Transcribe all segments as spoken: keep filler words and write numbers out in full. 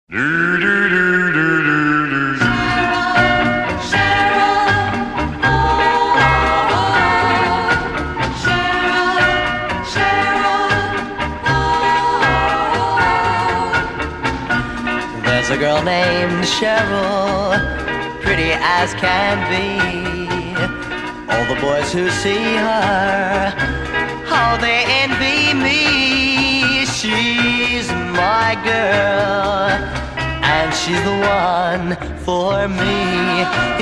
Do, do, do, do, do, do. Cheryl, Cheryl, oh, Cheryl, Cheryl, oh. There's a girl named Cheryl, pretty as can be. All the boys who see her, how they envy me. She's my girl, and she's the one for me.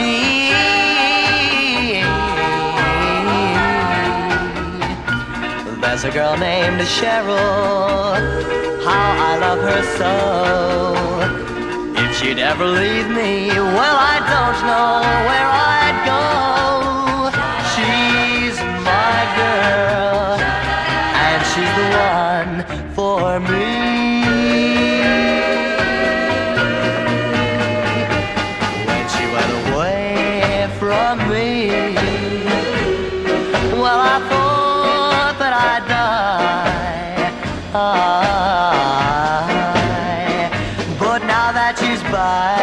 There's a girl named Cheryl, how I love her so. If she'd ever leave me, well, I don't know where I'd go. She's my girl, and she's the one for me. When she went away from me, well, I thought that I'd die. I, but now that she's by,